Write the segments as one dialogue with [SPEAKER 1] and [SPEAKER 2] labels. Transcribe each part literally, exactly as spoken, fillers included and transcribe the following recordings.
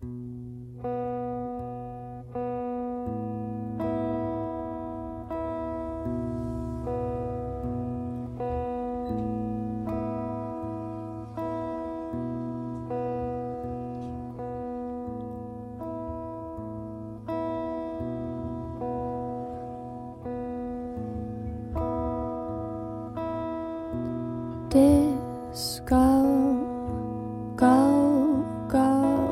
[SPEAKER 1] Disco, go, go,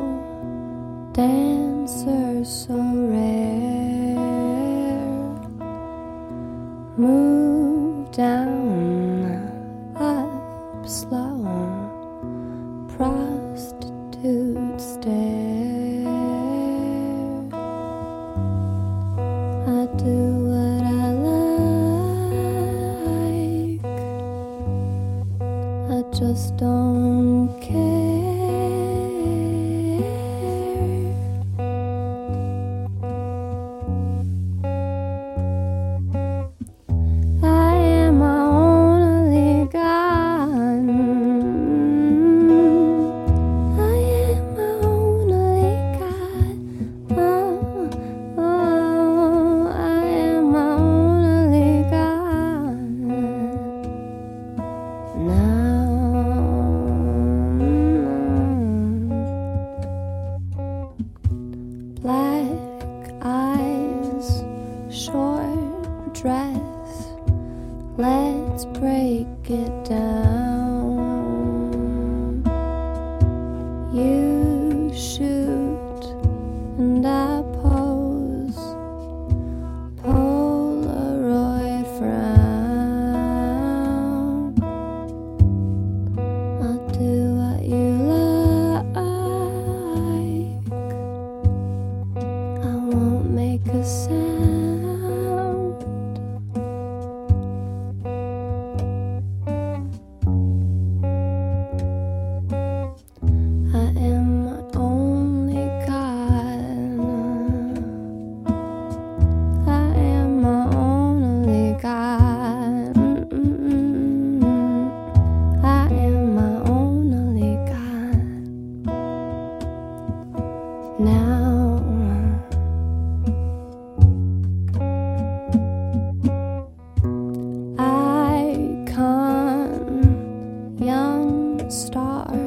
[SPEAKER 1] dancer so rare. Move down, up slow, prostitute stare. I do what I like, I just don't care. I am my own only god. I am my own only god. Oh, oh, I am my own only god. Now black eyes, short dress, let's break it down. You shoot and I pose, Polaroid frown. I'll do what you like, I won't make a sound. I am my only god. I am my only god. Mm-mm-mm. I am my only god. Now icon, young star,